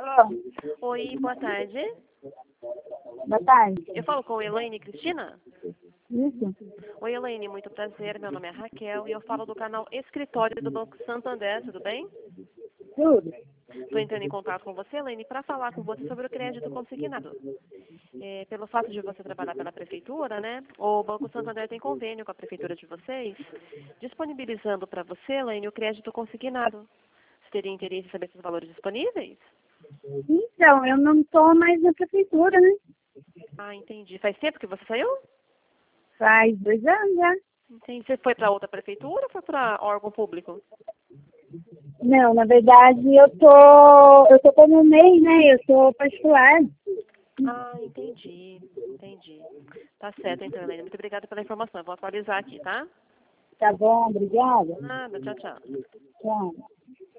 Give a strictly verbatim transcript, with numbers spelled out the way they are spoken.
Alô? Oi, boa tarde. Boa tarde. Eu falo com Elaine Cristina? Isso? Oi, Elaine, muito prazer. Meu nome é Raquel e eu falo do canal Escritório do Banco Santander, tudo bem? Tudo? Estou entrando em contato com você, Elaine, para falar com você sobre o crédito consignado. É, pelo fato de você trabalhar pela prefeitura, né? O Banco Santander tem convênio com a prefeitura de vocês, disponibilizando para você, Elaine, o crédito consignado. Você teria interesse em saber esses valores disponíveis? Então, eu não estou mais na prefeitura, né? Ah, entendi. Faz tempo que você saiu? Faz dois anos já. Entendi. Você foi para outra prefeitura ou foi para órgão público? Não, na verdade, eu tô, eu tô como M E I, né? Eu sou particular. Ah, entendi. Entendi. Tá certo, então, Helena. Muito obrigada pela informação. Eu vou atualizar aqui, tá? Tá bom, obrigada. Nada. Tchau, tchau. Tchau.